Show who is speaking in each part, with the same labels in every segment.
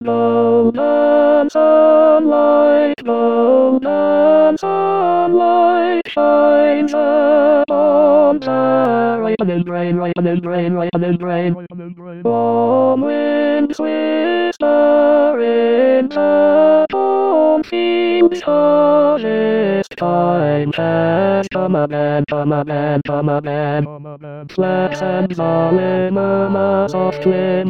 Speaker 1: Golden sunlight shines upon the ripening grain, ripening grain, ripening grain. Warm winds whisper in the cornfields, harvest time has come again, come again, come again. Flax and barley murmur softly,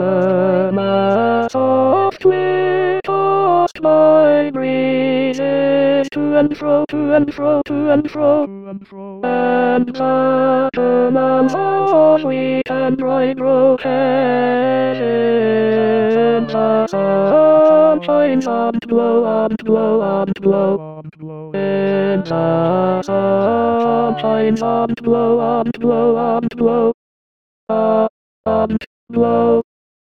Speaker 1: tossed by breezes to and fro, to and fro, to and fro. And the kernels of wheat and rye grow in the sun shines on to glow, on to glow, on to glow. In the sun shines on to glow, on to glow, on to glow. On to glow.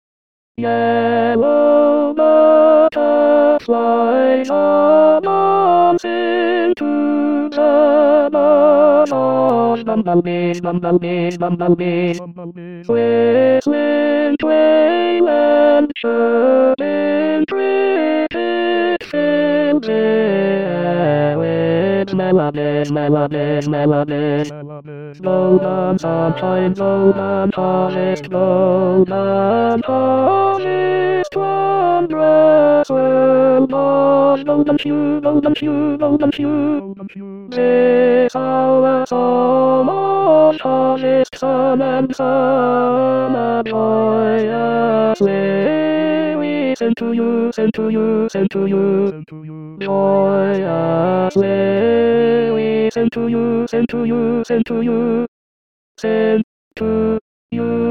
Speaker 1: Yellow butterflies are dancing to the buzz. Bumblebees, bumblebees, bumblebees, whistling, twailing, chirping, cricket fills the air with melodies, melodies, melodies. Golden sunshine, golden harvest, golden harvest, wondrous world of golden hue, golden hue, golden hue. This our song of harvest, sun and summer joyously we sing to you, sing to you, sing to you. Joyously we sing to you, sing to you, sing to you, sing to you.